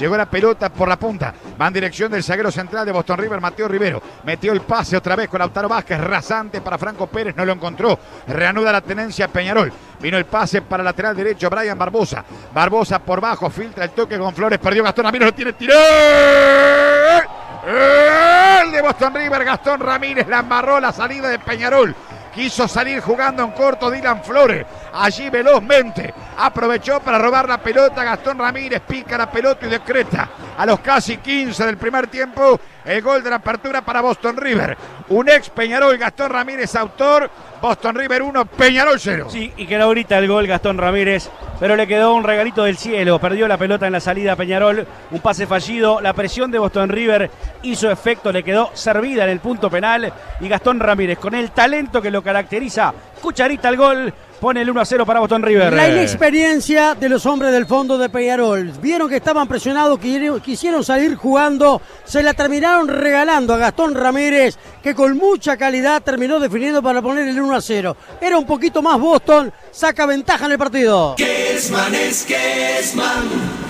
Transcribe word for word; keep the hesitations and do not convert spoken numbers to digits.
llegó la pelota por la punta, va en dirección del zaguero central de Boston River, Mateo Rivero, metió el pase otra vez con Lautaro Vázquez, rasante para Franco Pérez, no lo encontró, reanuda la tenencia Peñarol, vino el pase para el lateral derecho Brian Barbosa, Barbosa por bajo, filtra el toque con Flores, perdió Gastón Ramírez, lo tiene, tiró, el de Boston River, Gastón Ramírez, la amarró la salida de Peñarol. Quiso salir jugando en corto Dylan Flores, allí velozmente aprovechó para robar la pelota. Gastón Ramírez pica la pelota y decreta a los casi quince del primer tiempo el gol de la apertura para Boston River. Un ex Peñarol, Gastón Ramírez, autor. Boston River uno, Peñarol cero. Sí, y que no grita el gol Gastón Ramírez, pero le quedó un regalito del cielo. Perdió la pelota en la salida Peñarol, un pase fallido. La presión de Boston River hizo efecto, le quedó servida en el punto penal. Y Gastón Ramírez, con el talento que lo caracteriza, cucharita al gol, pone el uno a cero para Boston River. La inexperiencia de los hombres del fondo de Peñarol. Vieron que estaban presionados, quisieron salir jugando, se la terminaron regalando a Gastón Ramírez, que con mucha calidad terminó definiendo para poner el uno a cero. Era un poquito más Boston, saca ventaja en el partido. Kessman es Kessman.